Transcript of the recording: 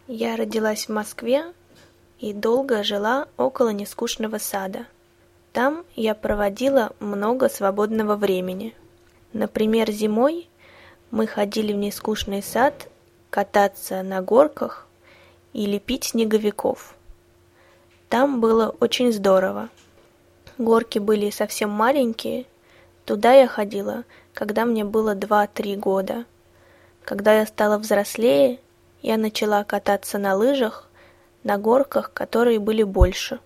Я родилась в Москве и долго жила около нескучного сада. Там я проводила много свободного времени. Например, зимой мы ходили в нескучный сад кататься на горках и лепить снеговиков. Там было очень здорово. Горки были совсем маленькие. Туда я ходила, когда мне было 2-3 года. Когда я стала взрослее, я начала кататься на лыжах, на горках, которые были больше.